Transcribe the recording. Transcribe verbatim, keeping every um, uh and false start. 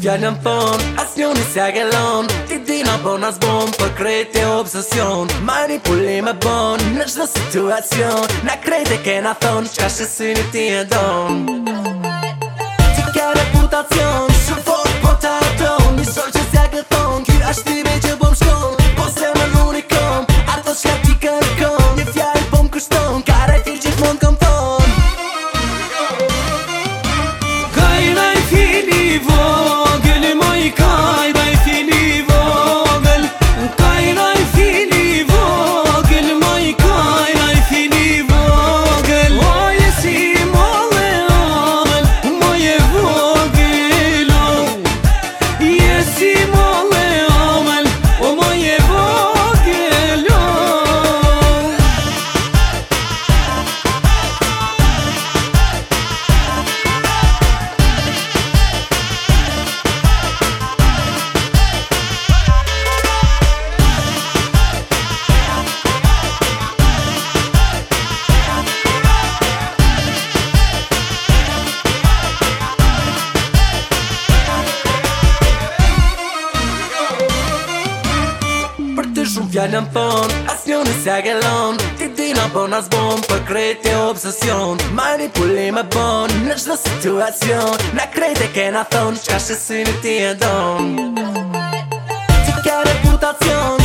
shumë fjallën thon, as njoni s'ja gellon. Ti di na bon as bon, për krejt e obsesion. Manipulime bon, në çdo situacion. Na krejt e kena thon, qka shësyni ti e don. Ti ke reputacion, shumë fort po ta aton. Një sol që s'ja gëthon, ky ashtë ti me që bom shkon. Po se më l'unikon, ato shka ti kërkon. Një fjallë po m'kushton, kare fil gjithmon kom thon. Shumë fjallën thon, as njoni s'ja gellon. Ti di na bon as bon, për krejt e obsesion. Manipulime bon, në çdo situacion. Na krejt e kena thon, qka shësyni ti e don. Ti ke reputacion,